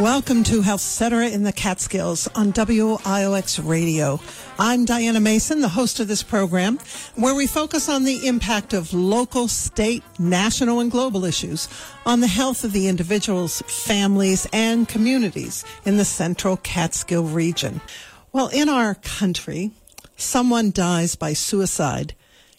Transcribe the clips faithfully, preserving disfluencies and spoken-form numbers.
Welcome to Health Cetera in the Catskills on W I O X Radio. I'm Diana Mason, the host of this program, where we focus on the impact of local, state, national, and global issues on the health of the individuals, families, and communities in the central Catskill region. Well, in our country, someone dies by suicide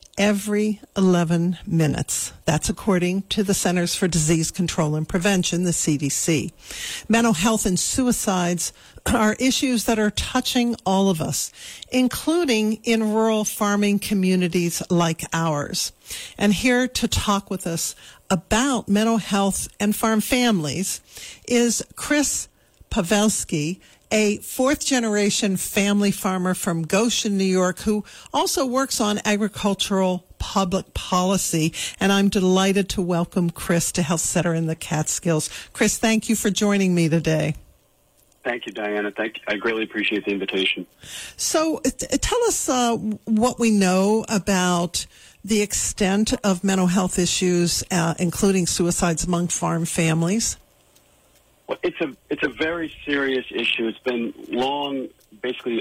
every eleven minutes. That's according to the Centers for Disease Control and Prevention, the C D C. Mental health and suicides are issues that are touching all of us, including in rural farming communities like ours. And here to talk with us about mental health and farm families is Chris Pavelski, a fourth-generation family farmer from Goshen, New York, who also works on agricultural public policy. And I'm delighted to welcome Chris to Health Cetera in the Catskills. Chris, thank you for joining me today. Thank you, Diana. Thank you. I greatly appreciate the invitation. So uh, tell us uh, what we know about the extent of mental health issues, uh, including suicides among farm families. Well, it's a it's a very serious issue. It's been long, basically,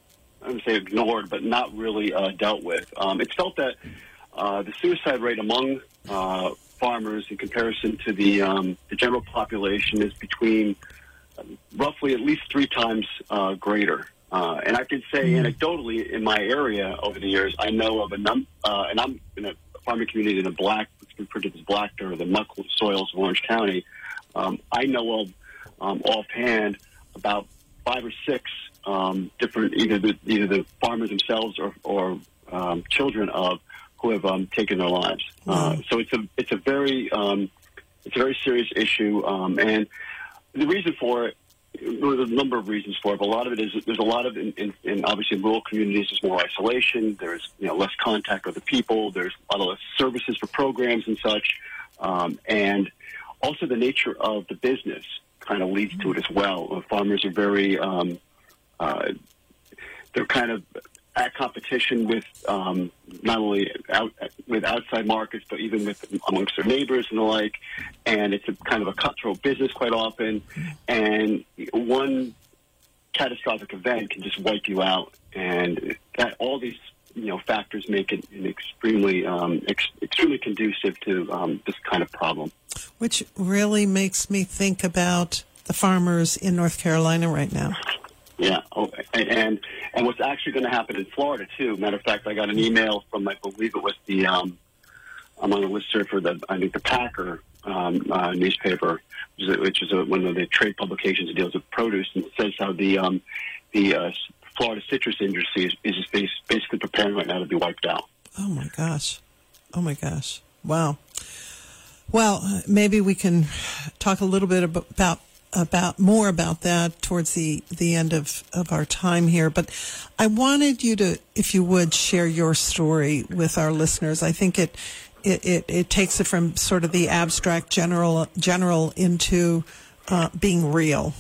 I would say ignored, but not really uh, dealt with. Um, it's felt that uh, the suicide rate among uh, farmers in comparison to the um, the general population is between uh, roughly at least three times uh, greater. Uh, and I can say anecdotally, in my area over the years, I know of a num uh, and I'm in a farming community in the black, it's referred to as black dirt, or the muck soils of Orange County. Um, I know of um, offhand about five or six um, different either the either the farmers themselves or, or um, children of who have um, taken their lives. Mm. Uh, so it's a it's a very um, it's a very serious issue, um, and the reason for it. There's a number of reasons for it, but a lot of it is there's a lot of in, in, in obviously in rural communities there's more isolation. There's you know less contact with the people. There's a lot of less services for programs and such, um, and also, the nature of the business kind of leads to it as well. Uh, farmers are very, um, uh, they're kind of at competition with um, not only out, with outside markets, but even with amongst their neighbors and the like. And it's a kind of a cutthroat business quite often. And one catastrophic event can just wipe you out. And that all these you know factors make it an extremely, um, ex- extremely conducive to um, this kind of problem. Which really makes me think about the farmers in North Carolina right now. Yeah, oh, and, and and what's actually going to happen in Florida too. Matter of fact, I got an email from I believe it was the um, I'm on the listserv for the I think the Packer um, uh, newspaper, which is, a, which is a, one of the trade publications that deals with produce, and it says how the um, the uh, Florida citrus industry is, is just basically preparing right now to be wiped out. Oh my gosh! Oh my gosh! Wow. Well, maybe we can talk a little bit about about more about that towards the, the end of, of our time here. But I wanted you to, if you would, share your story with our listeners. I think it it, it, it takes it from sort of the abstract general general into uh, being real.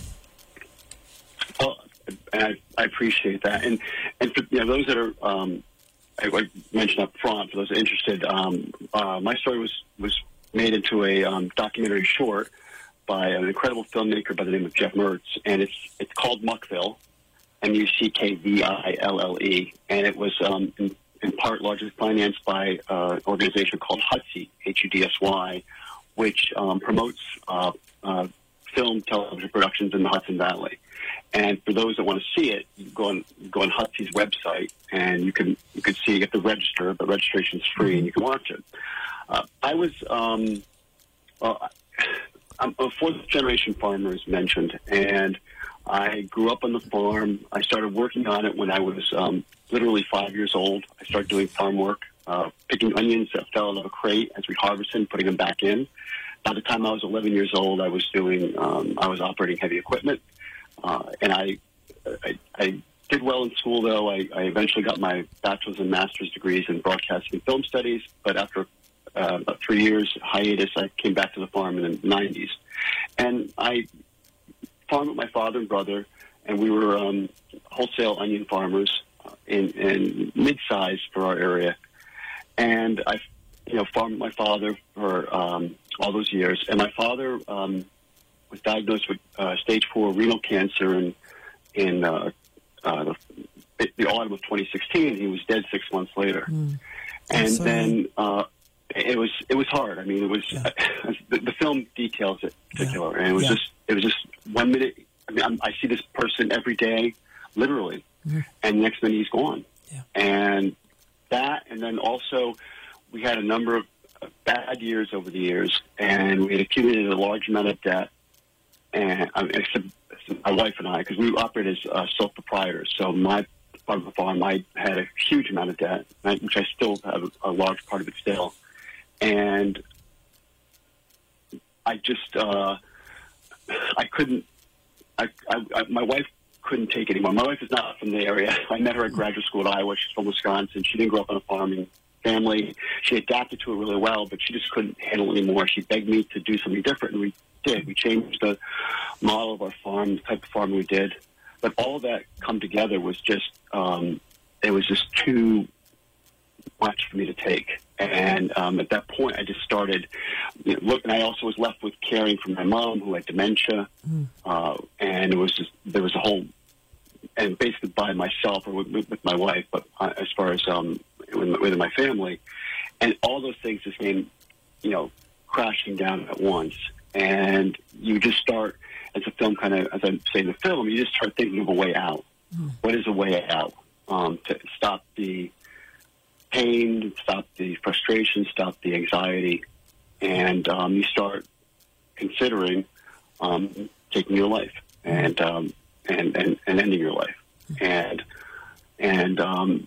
Well, and I, I appreciate that. And and for you know, those that are, um, I, I mentioned up front, for those interested, um, uh, my story was was. made into a um, documentary short by an incredible filmmaker by the name of Jeff Mertz, and it's it's called Muckville, M U C K V I L L E, and it was um, in, in part largely financed by uh, an organization called Hudsy, H U D S Y, which um, promotes uh, uh, film, television productions in the Hudson Valley. And for those that want to see it, you go on you go on Hudsy's website, and you can you can see you have to register, but registration is free, and you can watch it. Uh, I was, um, well, I'm a fourth-generation farmer, as mentioned, and I grew up on the farm. I started working on it when I was um, literally five years old. I started doing farm work, uh, picking onions that fell out of a crate as we harvested and putting them back in. By the time I was eleven years old, I was doing, um, I was operating heavy equipment, uh, and I, I, I did well in school, though. I, I eventually got my bachelor's and master's degrees in broadcasting and film studies, but after Uh, about three years hiatus, I came back to the farm in the nineties. And I farmed with my father and brother, and we were um, wholesale onion farmers uh, in, in mid-size for our area. And I, you know, farmed with my father for um, all those years. And my father um, was diagnosed with uh, stage four renal cancer in in uh, uh, the, the autumn of twenty sixteen. He was dead six months later, mm. and sorry. then uh, it was it was hard. I mean, it was yeah. uh, the, the film details it in particular, yeah. and it was yeah. just it was just one minute. I mean, I'm, I see this person every day, literally, mm. and the next minute he's gone, yeah. and that, and then also we had a number of bad years over the years, and we had accumulated a large amount of debt. And I mean, except my wife and I, because we operate as uh, sole proprietors. So my part of the farm, I had a huge amount of debt, which I still have a large part of it still. And I just, uh, I couldn't. I, I, I, my wife couldn't take it anymore. My wife is not from the area. I met her at graduate school at Iowa. She's from Wisconsin. She didn't grow up in a farming family. She adapted to it really well, but she just couldn't handle it anymore. She begged me to do something different, and we did. We changed the model of our farm, the type of farming we did. But all of that come together was just, um, it was just too much for me to take. And um, at that point, I just started, you know, look, and I also was left with caring for my mom who had dementia. Mm. Uh, and it was just, there was a whole, and basically by myself or with, with my wife, but uh, as far as um, within my family. And all those things just came, you know, crashing down at once. And you just start, as the film kind of, as I say in the film, you just start thinking of a way out. Mm. What is a way out um, to stop the pain, stop the frustration, stop the anxiety, and um, you start considering um, taking your life and, um, and and and ending your life. And and um,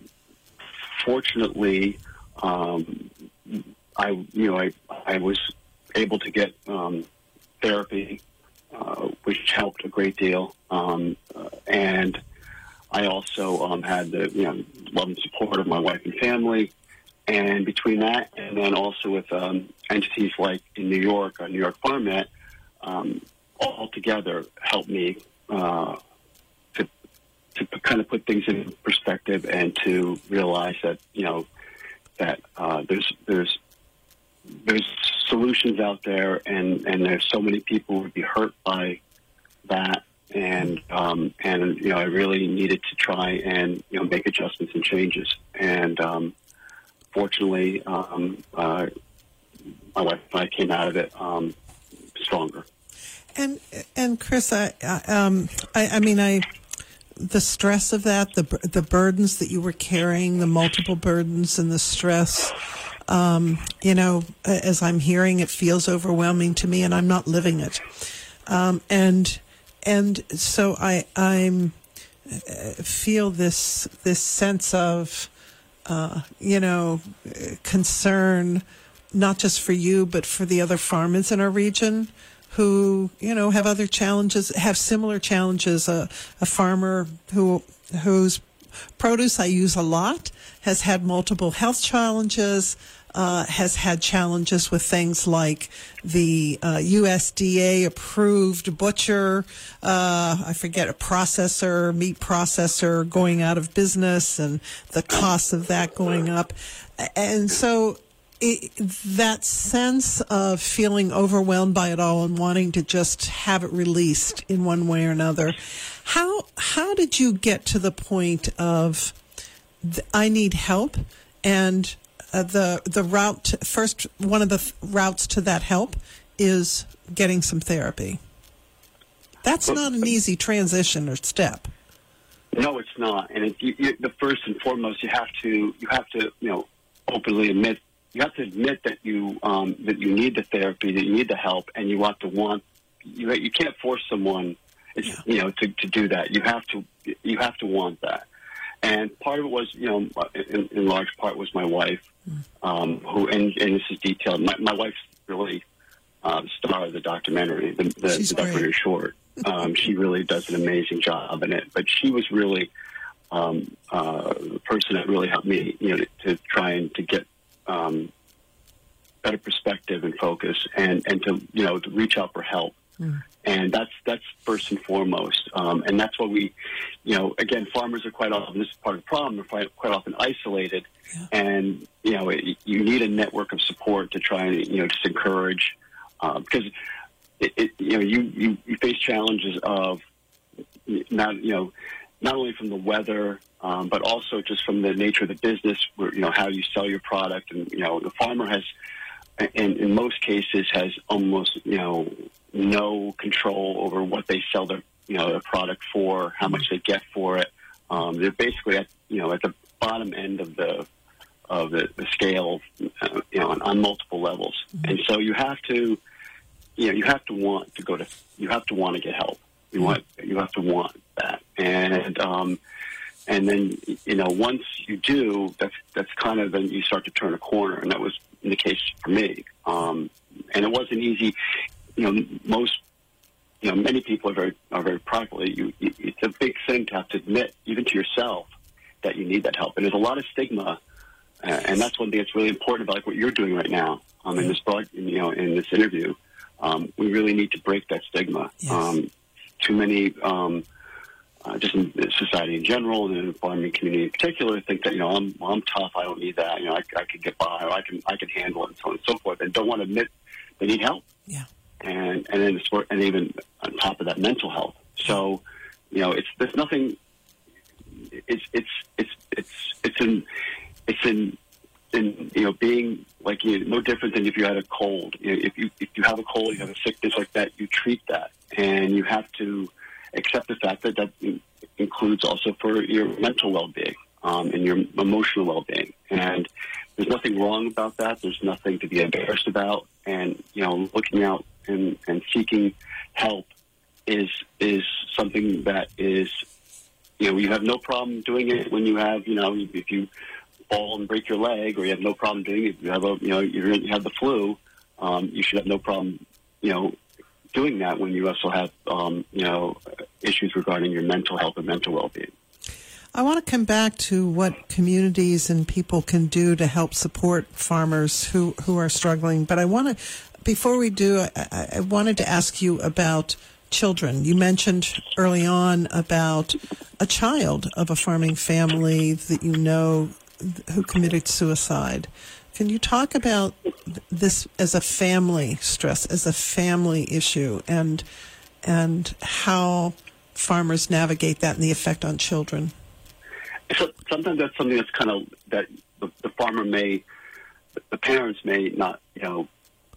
fortunately, um, I you know I I was able to get um, therapy, uh, which helped a great deal, um, uh, and I also um, had the you know love and support of my wife and family, and between that and then also with um, entities like in New York, uh, New York FarmNet, um, all together helped me uh, to to kind of put things in perspective and to realize that you know that uh, there's there's there's solutions out there, and, and there's so many people who would be hurt by that. And, um, and, you know, I really needed to try and, you know, make adjustments and changes. And, um, fortunately, um, uh, my wife and I came out of it, um, stronger. And, and Chris, I, um, I, I mean, I, the stress of that, the, the burdens that you were carrying, the multiple burdens and the stress, um, you know, as I'm hearing, it feels overwhelming to me, and I'm not living it. Um, and, And so I I'm, uh, feel this this sense of, uh, you know, concern, not just for you, but for the other farmers in our region who, you know, have other challenges, have similar challenges. A, a farmer who whose produce I use a lot has had multiple health challenges. Uh, has had challenges with things like the uh, U S D A-approved butcher, uh, I forget, a processor, meat processor going out of business and the cost of that going up. And so it, that sense of feeling overwhelmed by it all and wanting to just have it released in one way or another, how how did you get to the point of I need help and Uh, the the route first one of the th- routes to that help is getting some therapy. That's not an easy transition or step. No, it's not. And it, you, you, the first and foremost, you have to you have to you know openly admit you have to admit that you um, that you need the therapy, that you need the help, and you want to want you you can't force someone it's, yeah. you know to, to do that. You have to you have to want that. And part of it was, you know, in, in large part was my wife, um, who, and, and this is detailed. My, my wife's really uh, the star of the documentary, the, the, the documentary short. Um, she really does an amazing job in it. But she was really um, uh, the person that really helped me, you know, to, to try and to get um, better perspective and focus, and, and to, you know, to reach out for help. Mm. And that's that's first and foremost. Um, and that's what we, you know, again, farmers are quite often, this is part of the problem, they're quite, quite often isolated. Yeah. And, you know, it, you need a network of support to try and, you know, just encourage. Uh, because it, it, you know, you, you, you face challenges of not, you know, not only from the weather, um, but also just from the nature of the business, where, you know, how you sell your product. And, you know, the farmer has, in, in most cases, has almost, you know, no control over what they sell their, you know, their product for, how much they get for it. Um, they're basically at, you know, at the bottom end of the, of the, the scale, uh, you know, on, on multiple levels. Mm-hmm. And so you have to, you know, you have to want to go to, you have to want to get help. You want, you have to want that. And, um, and then, you know, once you do, that's, that's kind of, then you start to turn a corner. And that was the case for me. Um, and it wasn't easy. You know, most, you know, many people are very, are very prideful. You, you, it's a big thing to have to admit, even to yourself, that you need that help. And there's a lot of stigma. Uh, and that's one thing that's really important about like what you're doing right now, um, in this broad, you know, in this interview. Um, we really need to break that stigma. Yes. Um, too many, um, uh, just in society in general, and in the farming community in particular, think that, you know, I'm, I'm tough. I don't need that. You know, I, I can get by, or I can, I can handle it, and so on and so forth. And don't want to admit they need help. Yeah. And and then it's, and even on top of that, mental health. So, you know, it's there's nothing. It's it's it's it's it's in it's in in you know being like you know, no different than if you had a cold. You know, if you if you have a cold, you have a sickness like that, you treat that, and you have to accept the fact that that includes also for your mental well-being um, and your emotional well-being. And there's nothing wrong about that. There's nothing to be embarrassed about. And you know, looking out and, and seeking help is is something that is, you know, you have no problem doing it when you have, you know, if you fall and break your leg, or you have no problem doing it if you have a, you know, you're, you have the flu, um, you should have no problem, you know, doing that when you also have, um, you know, issues regarding your mental health and mental well-being. I want to come back to what communities and people can do to help support farmers who, who are struggling. But I want to, before we do, I, I wanted to ask you about children. You mentioned early on about a child of a farming family that you know who committed suicide. Can you talk about this as a family stress, as a family issue, and and how farmers navigate that and the effect on children? So sometimes that's something that's kind of that the, the farmer may, the parents may not, you know,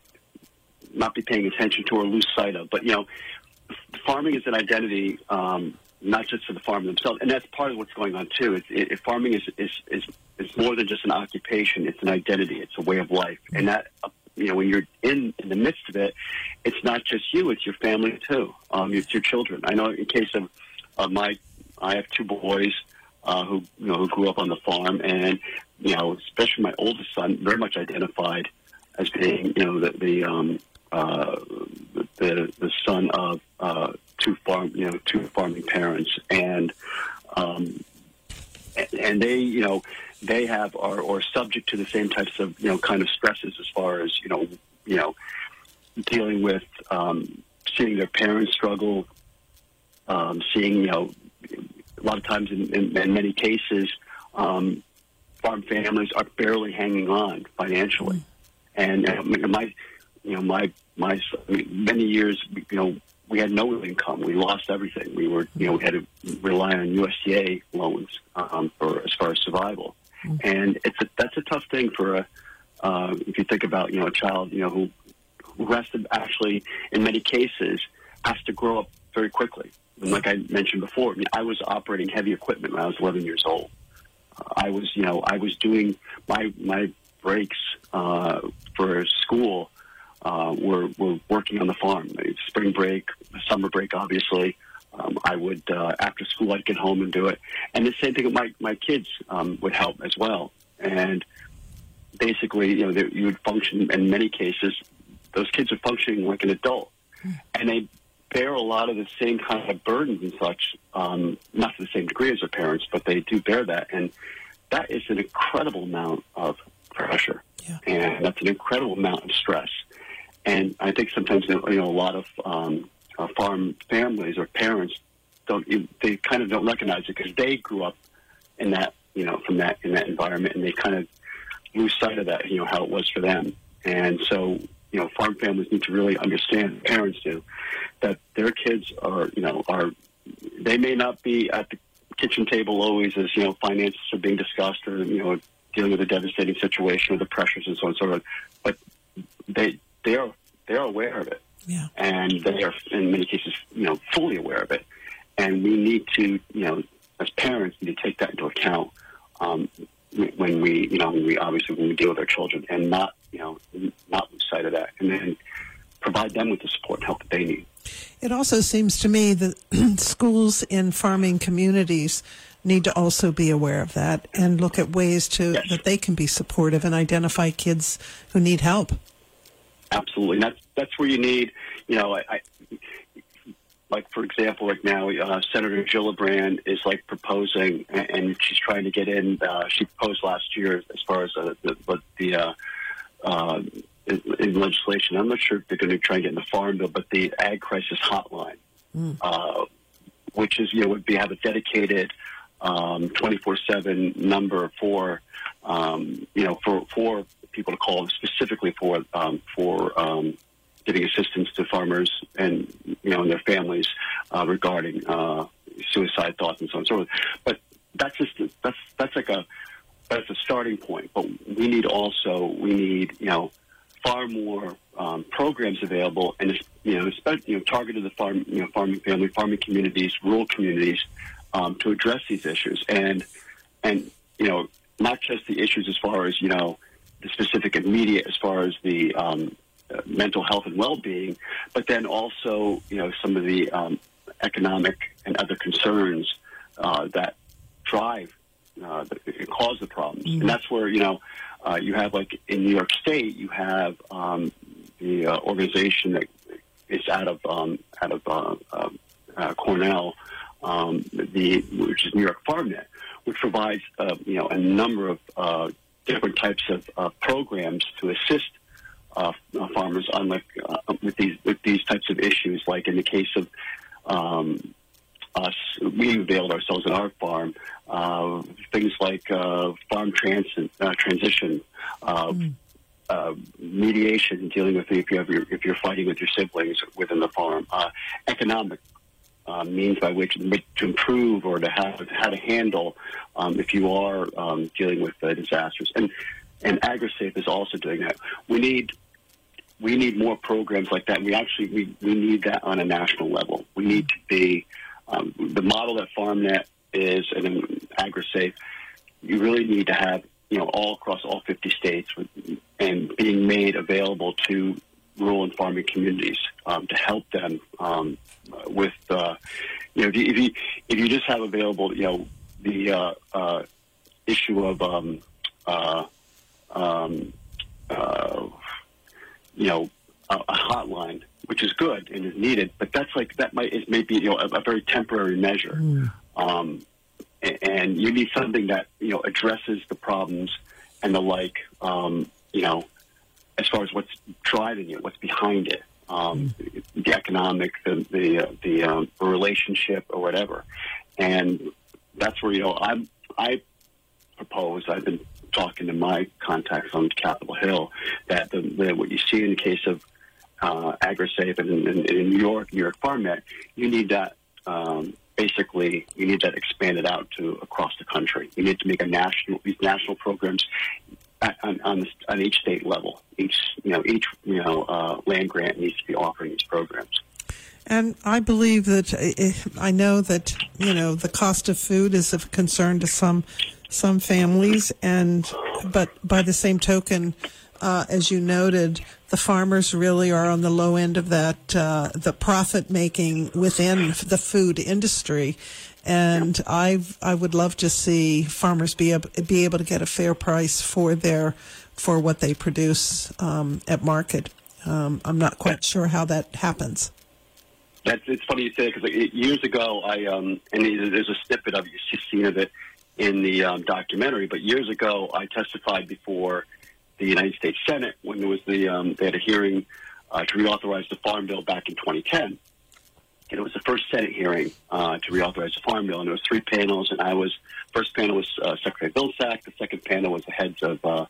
not be paying attention to or lose sight of. But you know, farming is an identity, um, not just for the farmer themselves, and that's part of what's going on too. It's, it, farming is, is is is more than just an occupation; it's an identity, it's a way of life, and that, you know, when you're in in the midst of it, it's not just you; it's your family too. Um, it's your children. I know in case of, of my, I have two boys. Uh, who you know who grew up on the farm, and you know, especially my oldest son, very much identified as being you know the the um, uh, the, the son of uh, two farm you know two farming parents, and um, and they you know they have are or subject to the same types of you know kind of stresses as far as you know you know dealing with um, seeing their parents struggle, um, seeing you know. A lot of times, in, in, in many cases, um, farm families are barely hanging on financially, and uh, my, you know, my my many years, you know, we had no income. We lost everything. We were, you know, we had to rely on U S D A loans um, for as far as survival, and it's a, that's a tough thing for a uh, if you think about you know a child you know who who has to actually in many cases has to grow up very quickly. And like I mentioned before, I, mean, I was operating heavy equipment when I was eleven years old. Uh, I was, you know, I was doing my my breaks uh, for school uh, were were working on the farm. Spring break, summer break, obviously. Um, I would uh, after school I'd get home and do it. And the same thing with my my kids um, would help as well. And basically, you know, they, you would function in many cases. Those kids are functioning like an adult, and they bear a lot of the same kind of burdens and such, um, not to the same degree as their parents, but they do bear that. And that is an incredible amount of pressure. Yeah. And that's an incredible amount of stress. And I think sometimes, you know, a lot of um, uh, farm families or parents, don't they kind of don't recognize it because they grew up in that, you know, from that, in that environment, and they kind of lose sight of that, you know, how it was for them. And so you know, farm families need to really understand, parents do, that their kids are, you know, are, they may not be at the kitchen table always as, you know, finances are being discussed or, you know, dealing with a devastating situation or the pressures and so on and so forth, but they, they are, they are aware of it. Yeah. And they are, in many cases, you know, fully aware of it. And we need to, you know, as parents, need to take that into account um, when we, you know, when we obviously when we deal with our children, and not, you know, not lose sight of that, and then provide them with the support and help that they need. It also seems to me that schools in farming communities need to also be aware of that and look at ways to yes. that they can be supportive and identify kids who need help. Absolutely, and that's that's where you need, you know, I, I like for example, right now, uh, Senator Gillibrand is like proposing, and, and she's trying to get in. Uh, she proposed last year as far as uh, the the uh, uh, in, in legislation. I'm not sure if they're going to try and get in the farm bill, but the Ag Crisis Hotline, mm. uh, which is you know would be have a dedicated um, twenty-four seven number for um, you know for for people to call specifically for um, for um, giving assistance to farmers and you know and their families uh, regarding uh, suicide thoughts and so on and so forth. But that's just that's that's like a that's a starting point. But we need also we need you know far more um, programs available and you know especially you know targeted the farm you know farming family farming communities, rural communities um, to address these issues and and you know not just the issues as far as you know. the specific immediate as far as the um, uh, mental health and well-being, but then also, you know, some of the um, economic and other concerns uh, that drive, uh, that cause the problems. Mm-hmm. And that's where, you know, uh, you have, like, in New York State, you have um, the uh, organization that is out of um, out of uh, uh, uh, Cornell, um, the which is New York FarmNet, which provides, uh, you know, a number of uh, different types of uh, programs to assist uh, farmers on like uh, with these with these types of issues. Like in the case of um, us, we availed ourselves at our farm uh, things like uh, farm transit, uh, transition, uh, mm. uh, mediation, dealing with if you have your, if you're fighting with your siblings within the farm, uh, economic. Uh, means by which to improve or to have how to handle um, if you are um, dealing with uh, disasters, and and AgriSafe is also doing that. We need we need more programs like that. And we actually we, we need that on a national level. We need to be um, the model that FarmNet is and then AgriSafe. You really need to have you know all across all fifty states with, and being made available to rural and farming communities um, to help them um, with, uh, you know, if you, if you if you just have available, you know, the uh, uh, issue of, um, uh, um, uh, you know, a, a hotline, which is good and is needed, but that's like that might is maybe you know a, a very temporary measure, mm. um, and, and you need something that you know addresses the problems and the like, um, you know. As far as what's driving it, what's behind it, um, mm. the economic, the the, uh, the um, relationship, or whatever, and that's where you know I I propose. I've been talking to my contacts on Capitol Hill that the, the, what you see in the case of uh, AgriSafe and in, in, in New York, New York FarmNet, you need that. Um, basically, you need that expanded out to across the country. You need to make a national these national programs. On, on, the, on each state level, each you know each you know uh, land grant needs to be offering these programs. And I believe that uh, I know that you know the cost of food is of concern to some some families, and but by the same token, uh, as you noted, the farmers really are on the low end of that uh, the profit making within the food industry. And I I would love to see farmers be able, be able to get a fair price for their for what they produce um, at market. Um, I'm not quite sure how that happens. That's it's funny you say it because years ago I um, and there's a snippet of you've seen of it in the um, documentary. But years ago I testified before the United States Senate when there was the um, they had a hearing uh, to reauthorize the Farm Bill back in twenty ten. And it was the first Senate hearing uh, to reauthorize the Farm Bill, and there was three panels. And I was first panel was uh, Secretary Vilsack. The second panel was the heads of uh,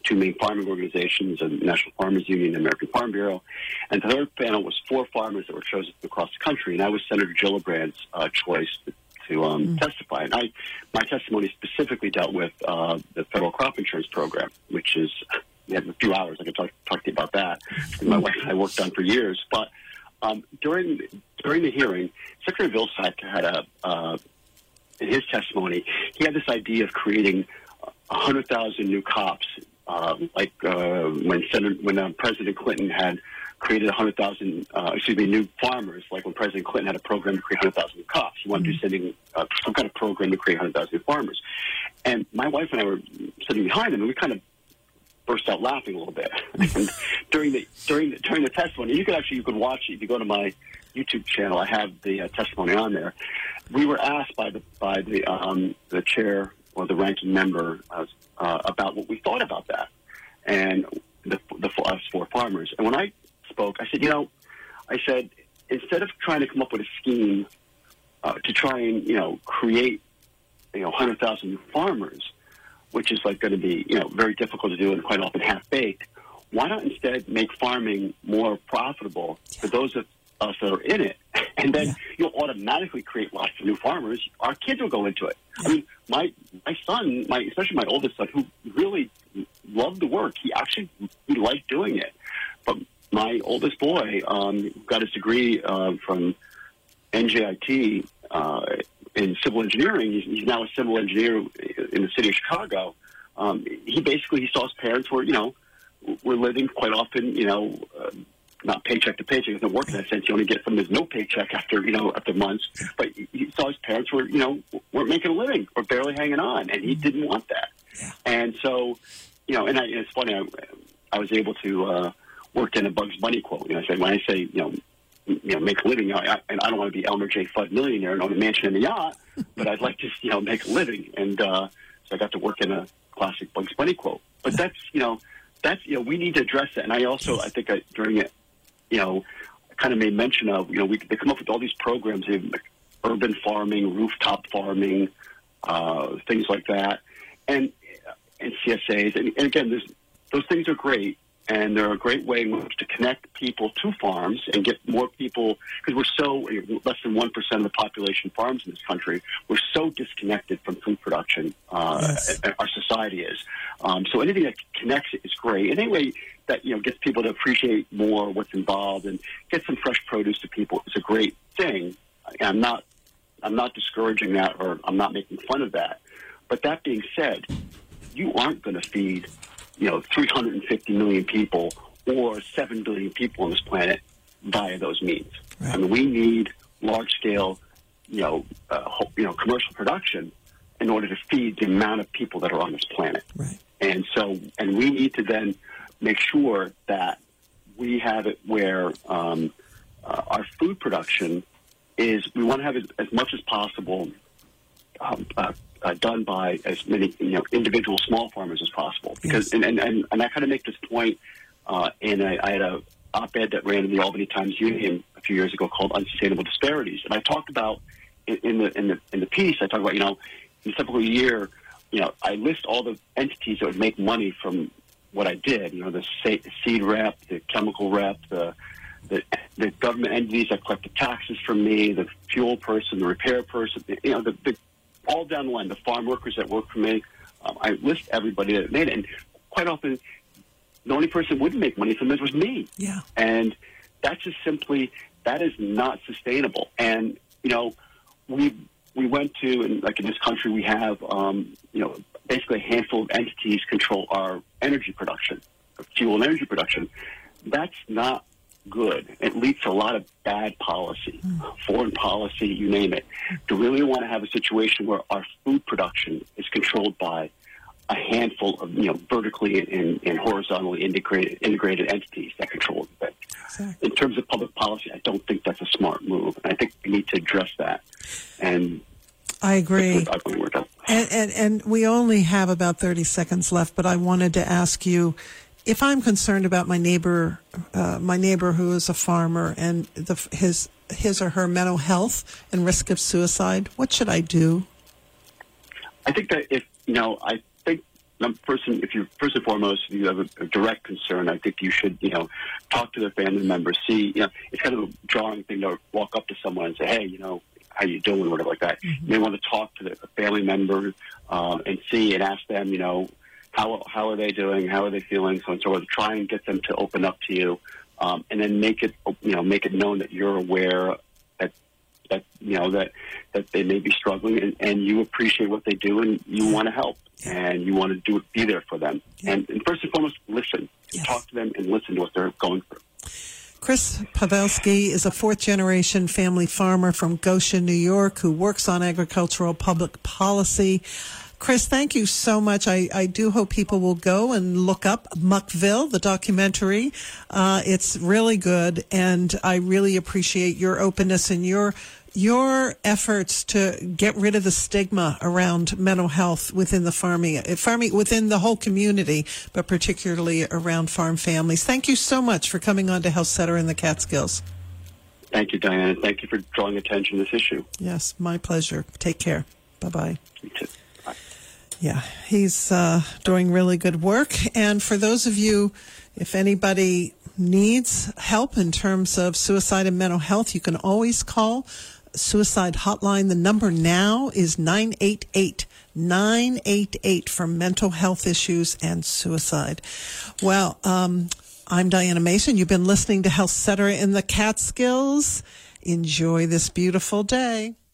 two main farming organizations, the National Farmers Union and American Farm Bureau. And the third panel was four farmers that were chosen across the country, and I was Senator Gillibrand's uh, choice to, to um, mm. testify. And I, my testimony specifically dealt with uh, the federal crop insurance program, which is, we have a few hours, I can talk, talk to you about that, and my wife and I worked on for years. But um, during, during the hearing, Secretary Vilsack had a, uh, in his testimony, he had this idea of creating one hundred thousand new cops, uh, like uh, when Senator, when uh, President Clinton had created one hundred thousand, uh, excuse me, new farmers, like when President Clinton had a program to create one hundred thousand new cops. He wanted mm-hmm. to do sending, uh, some kind of program to create one hundred thousand new farmers. And my wife and I were sitting behind him, and we kind of burst out laughing a little bit. And during the during the, during the testimony, you could actually you could watch it. If you go to my YouTube channel, I have the uh, testimony on there. We were asked by the by the um, the chair or the ranking member uh, uh, about what we thought about that, and the the us four farmers. And when I spoke, I said, you know, I said instead of trying to come up with a scheme uh, to try and you know create you know one hundred thousand new farmers, which is like going to be you know very difficult to do and quite often half baked, why not instead make farming more profitable for those of us that are in it? And then yeah. you'll automatically create lots of new farmers. Our kids will go into it. I mean, my my son, my especially my oldest son, who really loved the work, he actually he liked doing it. But my oldest boy um, got his degree uh, from N J I T uh, in civil engineering. He's, he's now a civil engineer in the city of Chicago. Um, he basically he saw his parents were you know were living quite often you know. Uh, not paycheck to paycheck, it doesn't work in that sense. You only get from there's no paycheck after, you know, after months. But he saw his parents were, you know, weren't making a living or barely hanging on, and he didn't want that. Yeah. And so, you know, and, I, and it's funny, I, I was able to uh, work in a Bugs Bunny quote. You know, I said, when I say, you know, you know, make a living, I, and I don't want to be Elmer J. Fudd millionaire and own a mansion and a yacht, but I'd like to, you know, make a living. And uh, so I got to work in a classic Bugs Bunny quote. But that's, you know, that's, you know, we need to address that. And I also, I think I, during it, you know, I kind of made mention of, you know, we they come up with all these programs, like urban farming, rooftop farming, uh, things like that, and and C S As. And, and again, there's, those things are great, and they're a great way in which to connect people to farms and get more people, because we're so, less than one percent of the population farms in this country. We're so disconnected from food production, uh, yes. our society is. Um, so anything that connects it is great. And anyway, that, you know, gets people to appreciate more what's involved and get some fresh produce to people is a great thing. I'm not, I'm not discouraging that, or I'm not making fun of that. But that being said, you aren't going to feed, you know, three hundred fifty million people or seven billion people on this planet via those means. Right. I mean, we need large-scale, you know, uh, you know, commercial production in order to feed the amount of people that are on this planet. Right. And so, and we need to then make sure that we have it where um, uh, our food production is, we want to have it as much as possible um, uh, uh, done by as many, you know, individual small farmers as possible. Because, yes. and, and, and, and I kind of make this point, uh, and I, I had a op-ed that ran in the Albany Times Union a few years ago called Unsustainable Disparities. And I talked about, in, in the in the in the piece, I talked about, you know, in a typical year, you know, I list all the entities that would make money from what I did. You know, the seed rep, the chemical rep, the, the the government entities that collect the taxes from me, the fuel person, the repair person, you know, the, the all down the line, the farm workers that work for me. Um, I list everybody that made it, and quite often, the only person who wouldn't make money from this was me. Yeah, and that's just simply, that is not sustainable. And you know, we we went to, and like in this country, we have um, you know, basically a handful of entities control our energy production, fuel and energy production. That's not good. It leads to a lot of bad policy, mm. foreign policy, you name it. To really want to have a situation where our food production is controlled by a handful of, you know, vertically and, and horizontally integrated integrated entities that control it. Exactly. In terms of public policy, I don't think that's a smart move. And I think we need to address that. And I agree. And, and, and we only have about thirty seconds left, but I wanted to ask you, if I'm concerned about my neighbor, uh, my neighbor who is a farmer, and the, his his or her mental health and risk of suicide, what should I do? I think that if, you know, I think first, if you first and foremost, if you have a, a direct concern, I think you should, you know, talk to their family members. See, you know, it's kind of a jarring thing to walk up to someone and say, hey, you know, how you doing, or whatever like that. Mm-hmm. You may want to talk to the family member um, and see and ask them, you know, how how are they doing, how are they feeling, so and so on. Try and get them to open up to you, um, and then make it, you know, make it known that you're aware that that you know that that they may be struggling, and, and you appreciate what they do, and you want to help, and you want to do be there for them. Yeah. And, and first and foremost, listen. Yes. Talk to them and listen to what they're going through. Chris Pavelski is a fourth-generation family farmer from Goshen, New York, who works on agricultural public policy. Chris, thank you so much. I, I do hope people will go and look up Muckville, the documentary. Uh, it's really good, and I really appreciate your openness and your your efforts to get rid of the stigma around mental health within the farming, farming within the whole community, but particularly around farm families. Thank you so much for coming on to Health Center in the Catskills. Thank you, Diana. Thank you for drawing attention to this issue. Yes, my pleasure. Take care. Bye-bye. You too. Bye. Yeah, he's uh, doing really good work. And for those of you, if anybody needs help in terms of suicide and mental health, you can always call Suicide Hotline. The number now is nine eight eight, nine eight eight for mental health issues and suicide. Well, um, I'm Diana Mason. You've been listening to Health Center in the Catskills. Enjoy this beautiful day.